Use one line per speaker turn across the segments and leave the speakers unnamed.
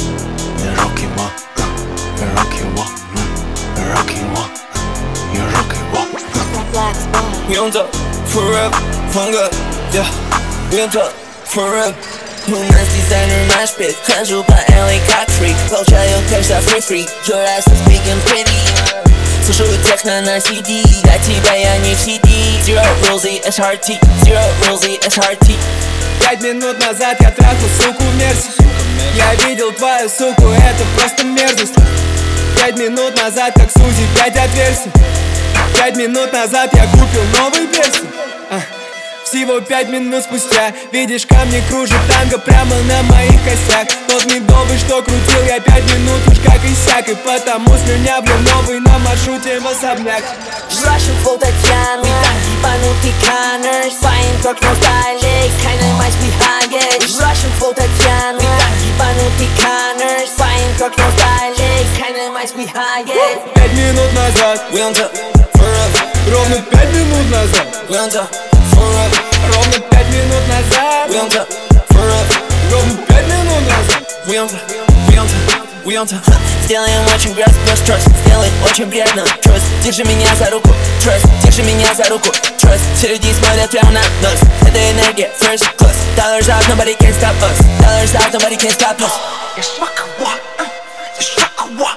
你 rocky 我，你 rocky 我，你 rocky 我，你 rocky 我。
不用走 forever， 换个 yeah， 不用走 forever。Women's designer match fit， 看书版 LA got trick， 跑车又开下 free free，Your ass is big and pretty。所属 techno 那 CD， 代替白羊女 CD。Zero Rosie HRT， Zero Rosie HRT。
5 минут назад я трахал суку Мерси. Я видел твою суку, это просто мерзость. 5 минут назад, как Сузи, 5 отверстий. 5 минут назад я купил новый перси. Всего 5 минут спустя видишь, камни кружат танго прямо на моих костях. Тот медовый, что крутил я 5 минут уж как иссяк. И потому с меня влил новый на маршруте в особняк.
Russian flow Татьяна, ебанутый Connors. Fine talk, no stylish, kinda might be high. Russian flow Татьяна, ебанутый Connors. Fine talk, no stylish, kinda might be high.
5 минут назад,
We on top forever.
ровно 5 минут назад,
We on top forever.
ровно 5 минут назад,
We on top forever.
ровно 5 минут назад.
We on top, we on top, we on top. Сделаем очень грязь, плюс trust. Сделай очень приятно, trust. Держи меня за руку, trust. Держи меня за руку, trust. Все люди смотрят прямо на нас. Это энергия, first class. Dollars out, nobody can stop us. Dollars out, nobody can stop us.
Я шмакова, я шмакова.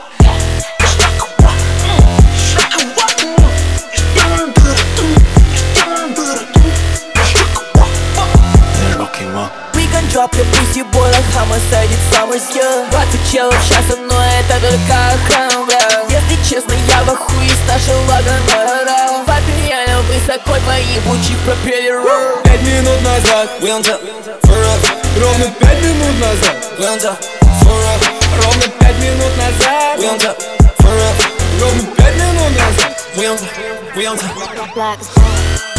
We gon' drop your pussy boy like homicide, it's ours, yeah. 20 челов сейчас со мной, это только охрана. Если честно, я в охуе с нашей лагом. Папе реально высоко твои ебучие пропеллеры.
5 минут назад,
We on top forever.
ровно 5 минут назад,
We on top forever.
ровно 5 минут назад,
We on top forever.
ровно 5 минут назад.
We on top, we on top.
Black Swan.